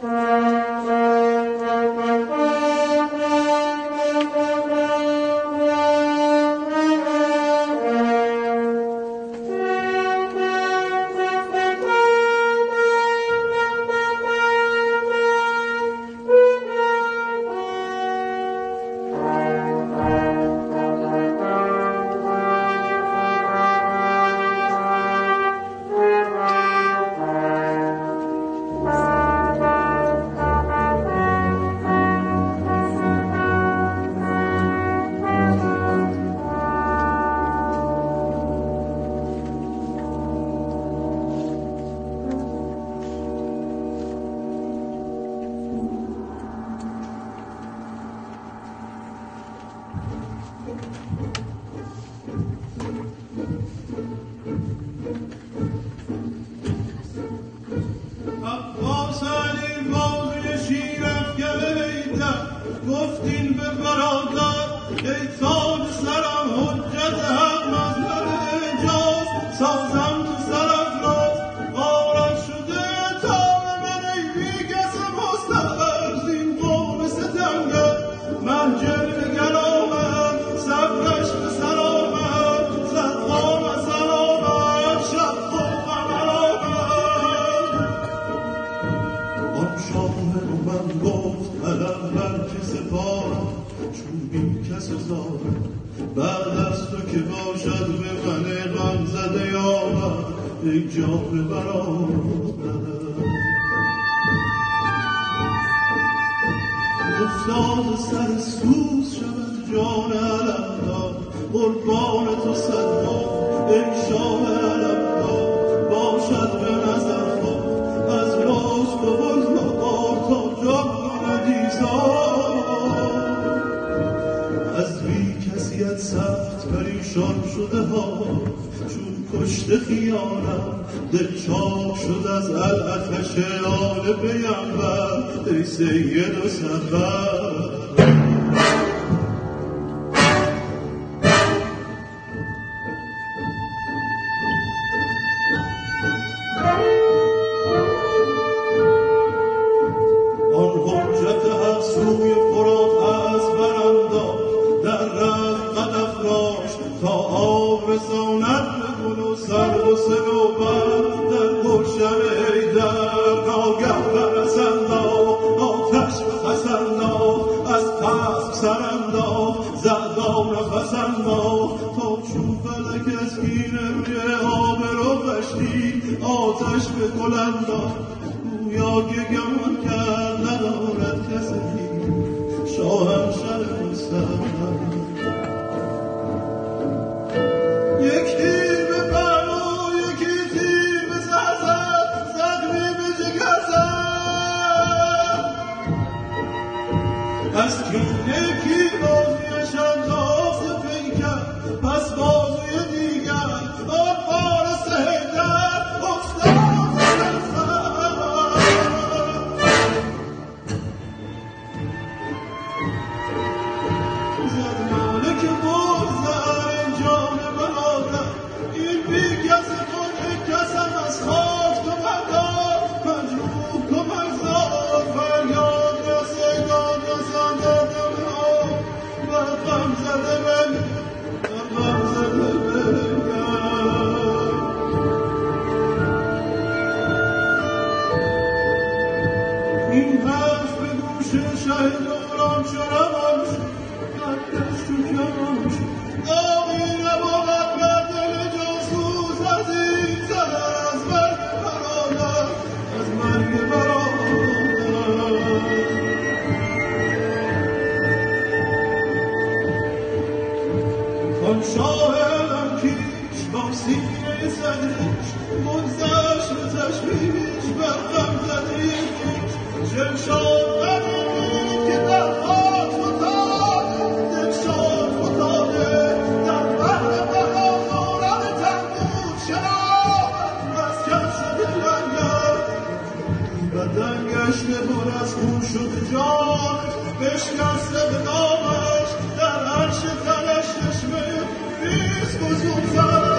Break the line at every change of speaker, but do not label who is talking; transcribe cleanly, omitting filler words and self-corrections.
گفتین به برادر ای تاج سرم حجت حق مظهر اعجاز سازم تو سرافراز غارت شده تاب من ای بی کس مستقر زین قوم ستمگر من جلوه گر آمد صبرش به سر آمد صدقام اثر آمد شب خوب قمر آمد آن شاهد من گفت علم بر که سپارم چون بی کس زارم بعد از تو که باشد به من غم زده یابد ای جان برادر افتاد سر سوز شود جان علمدار قربان تو صدام ای شاه علمدار باشد به نظر خود از لطف و بزرگوار تا جان دیزار از بی کسیت سخت پریشان شده ها چون کشته خیانم دل چاک شد از الاتش آل پیمبر ای سید و سفر آتش به گل انداخت گویا که گمان کرد ندارد کسی شاهنشاه مستقر یک تیر به پهلو یکی تیر به سرزد زخمی به جگر زد از کینه کی بازویش انداخت پیکر پس بازوی دیگر آن فارس حیدر شاهدم کیش با سینه صدرش منزش به تشبیهش برقم زدیش چشم ندید که در خاک فتاد دل شاد فتاده در بحر بهارم تنبور شناد از کم شده لنگر بدن گشته پر از خون شده جانش بشکسته به نامش در عرش تنش چشمه ریز بزرگ زد